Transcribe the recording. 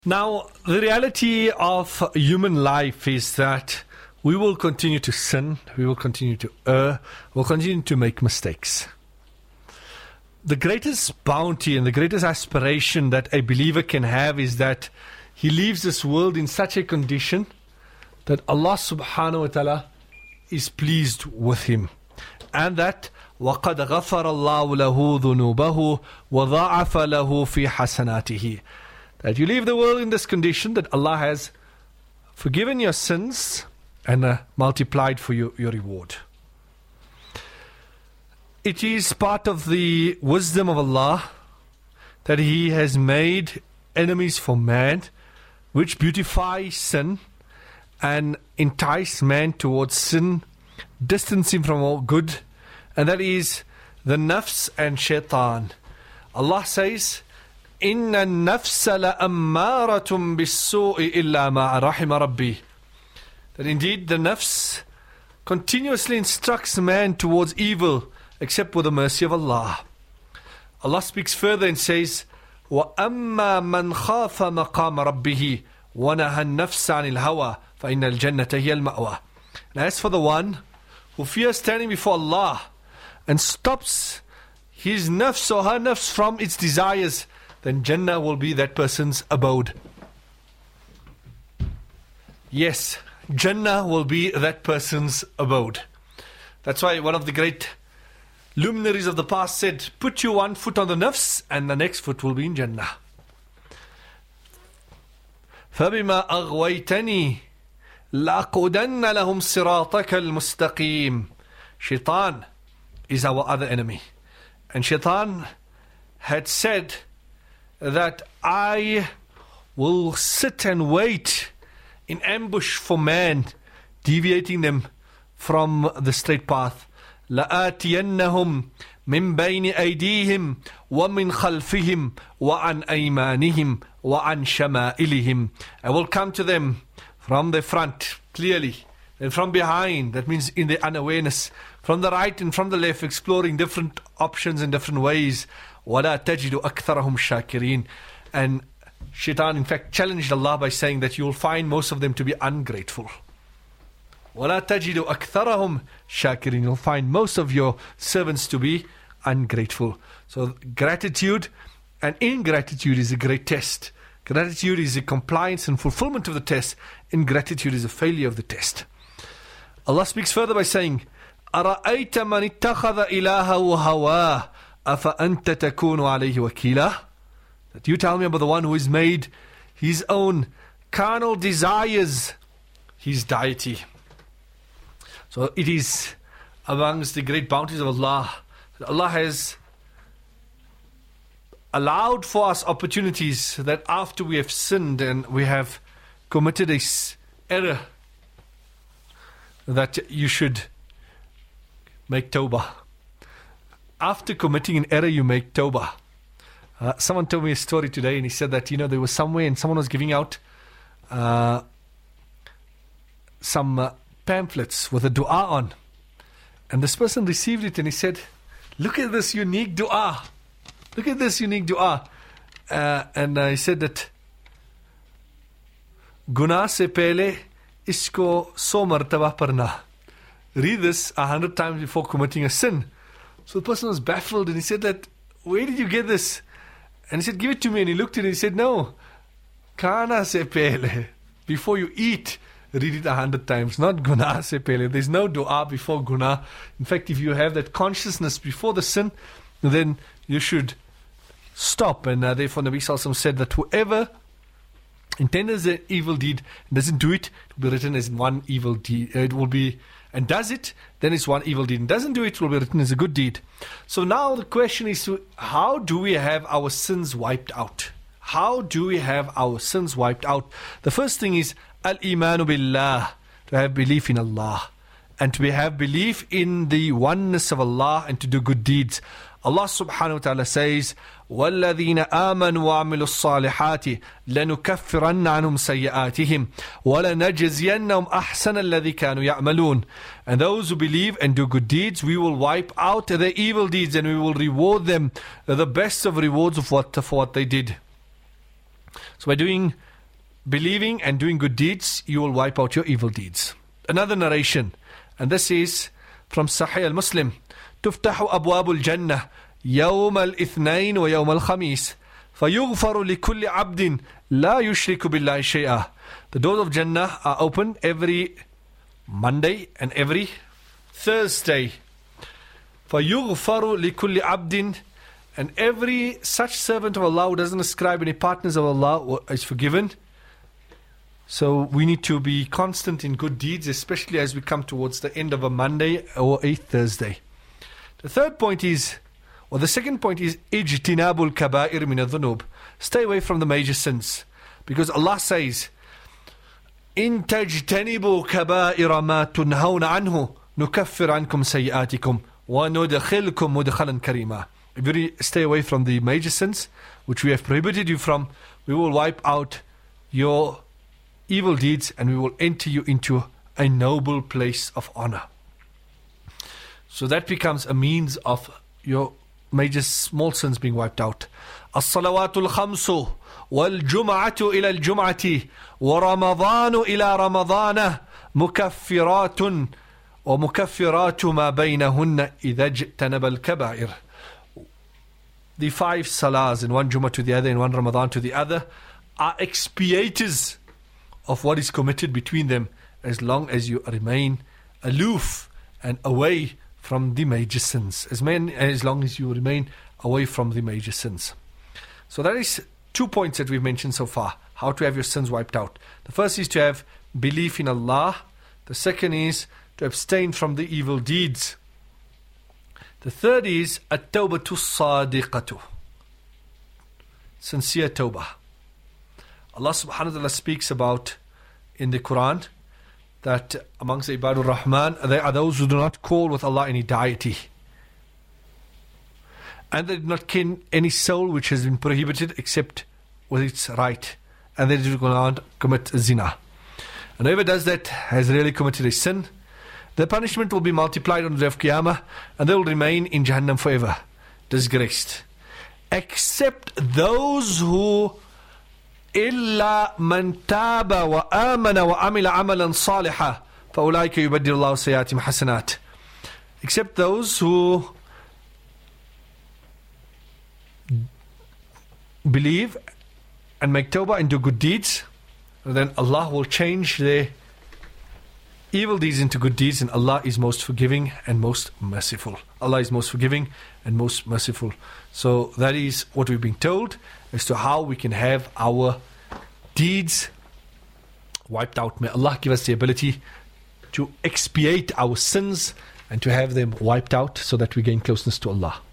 Now, the reality of human life is that we will continue to sin, we will continue to err, we'll continue to make mistakes. The greatest bounty and the greatest aspiration that a believer can have is that he leaves this world in such a condition that Allah subhanahu wa ta'ala is pleased with him. And that وَقَدْ غَفَرَ اللَّهُ لَهُ ذُنُوبَهُ وَضَاعَفَ لَهُ فِي حَسَنَاتِهِ. That you leave the world in this condition that Allah has forgiven your sins and multiplied for you your reward. It is part of the wisdom of Allah that He has made enemies for man, which beautify sin and entice man towards sin, distance him from all good, and that is the nafs and shaitan. Allah says, إِنَّ النَّفْسَ لَأَمَّارَةٌ بِالسُّوءِ إِلَّا مَا رَحِمَ رَبِّي. That indeed the nafs continuously instructs man towards evil, except with the mercy of Allah. Allah speaks further and says, وَأَمَّا مَنْ خَافَ مَقَامَ رَبِّهِ وَنَهَى النَّفْسَ عَنِ الْهَوَى فَإِنَّ الْجَنَّةَ هِيَ الْمَأْوَى. And as for the one who fears standing before Allah and stops his nafs or her nafs from its desires, then Jannah will be that person's abode. Yes, Jannah will be that person's abode. That's why one of the great luminaries of the past said, put your one foot on the nafs and the next foot will be in Jannah. فَبِمَا أَغْوَيْتَنِي لَأَقْعُدَنَّ لَهُمْ صِرَاطَكَ الْمُسْتَقِيمِ. Shaitan is our other enemy. And Shaitan had said that I will sit and wait in ambush for man, deviating them from the straight path. لَآتِيَنَّهُمْ مِنْ بَيْنِ أَيْدِيهِمْ وَمِنْ خَلْفِهِمْ وَعَنْ أَيْمَانِهِمْ وَعَنْ شَمَائِلِهِمْ. I will come to them from the front, clearly, and from behind, that means in the unawareness, from the right and from the left, exploring different options and different ways. وَلَا تَجِدُ أَكْثَرَهُمْ شَاكِرِينَ. And Shaitan in fact challenged Allah by saying that you will find most of them to be ungrateful. وَلَا تَجِدُ أَكْثَرَهُمْ شَاكِرِينَ. You'll find most of your servants to be ungrateful. So gratitude and ingratitude is a great test. Gratitude is a compliance and fulfillment of the test. Ingratitude is a failure of the test. Allah speaks further by saying, أَرَأَيْتَ مَنِ اتَّخَذَ إِلَهَهُ هَوَاهُ أَفَأَنْتَ تَكُونُ عَلَيْهِ وَكِيلًا. That you tell me about the one who has made his own carnal desires his deity. So it is amongst the great bounties of Allah that Allah has allowed for us opportunities that after we have sinned and we have committed a error, that you should make tawbah. After committing an error, you make tawbah. Someone told me a story today and he said that, there was somewhere and someone was giving out some pamphlets with a dua on. And this person received it and he said, look at this unique dua. Look at this unique dua. And he said that, Guna se pehle isko 100 martaba parna. Read this 100 times before committing a sin. So the person was baffled and he said that, where did you get this? And he said, give it to me. And he looked at it and he said, no. Kana se pehle. Before you eat, read it 100 times. Not guna se pehle. There's no dua before guna. In fact, if you have that consciousness before the sin, then you should stop. And therefore Nabi Sallallahu Alaihi Wasallam said that whoever intends an evil deed and doesn't do it, it will be written as one evil deed. It will be, and does it, then it's one evil deed. And doesn't do it, it will be written as a good deed. So now the question is, how do we have our sins wiped out? How do we have our sins wiped out? The first thing is al-imanu billah, to have belief in Allah, and to have belief in the oneness of Allah, and to do good deeds. Allah subhanahu wa ta'ala says, وَالَّذِينَ آمَنُوا وَعَمِلُوا الصَّالِحَاتِ لَنُكَفِّرَنَّ عَنْهُمْ سَيِّئَاتِهِمْ وَلَنَجْزِيَنَّهُمْ أَحْسَنَ الَّذِي كَانُوا يَعْمَلُونَ. And those who believe and do good deeds, we will wipe out their evil deeds and we will reward them the best of rewards for what they did. So by doing believing and doing good deeds, you will wipe out your evil deeds. Another narration, and this is from Sahih al-Muslim. تفتح أبواب الجنة يوم الاثنين ويوم الخميس فيغفر لكل عبد لا يشرك بالله شيئا. The doors of Jannah are open every Monday and every Thursday. فيغفر لكل عبد, and every such servant of Allah who doesn't ascribe any partners of Allah is forgiven. So we need to be constant in good deeds, especially as we come towards the end of a Monday or a Thursday. The third point is, or the second point is, اجتناب الكبائر من الذنوب. Stay away from the major sins. Because Allah says, إن تجتنبوا كبائر ما تنهون عنه نكفر عنكم سيئاتكم وندخلكم مدخلا كريما. If you stay away from the major sins, which we have prohibited you from, we will wipe out your evil deeds and we will enter you into a noble place of honor. So that becomes a means of your major small sins being wiped out. الصلوات الخمس والجمعة إلى الجمعة ورمضان إلى رمضان مكفرات ومكفرات ما بينهن إذا اجتنب الكبائر. The 5 salahs in one Jummah to the other, in one Ramadan to the other, are expiators of what is committed between them, as long as you remain aloof and away from the major sins. As long as you remain away from the major sins. So that is 2 points that we've mentioned so far. How to have your sins wiped out. The first is to have belief in Allah. The second is to abstain from the evil deeds. The third is at-tawbatu sadiqatu, sincere tawbah. Allah subhanahu wa ta'ala speaks about in the Quran that amongst the Ibadur Rahman, there are those who do not call with Allah any deity, and they do not kin any soul which has been prohibited except with its right, and they do not commit zina. And whoever does that has really committed a sin. Their punishment will be multiplied on the day of Qiyamah, and they will remain in Jahannam forever, disgraced. Except those who إِلَّا مَنْ تَابَ وَآمَنَ وَعَمِلَ عَمَلًا صَالِحًا فَأُولَٰئِكَ يُبَدِّلُ اللَّهُ سَيِّئَاتِهِمْ حَسَنَاتٍ. Except those who believe and make tawbah and do good deeds, then Allah will change their evil deeds into good deeds, and Allah is most forgiving and most merciful. Allah is most forgiving and most merciful. So that is what we've been told as to how we can have our deeds wiped out. May Allah give us the ability to expiate our sins and to have them wiped out so that we gain closeness to Allah.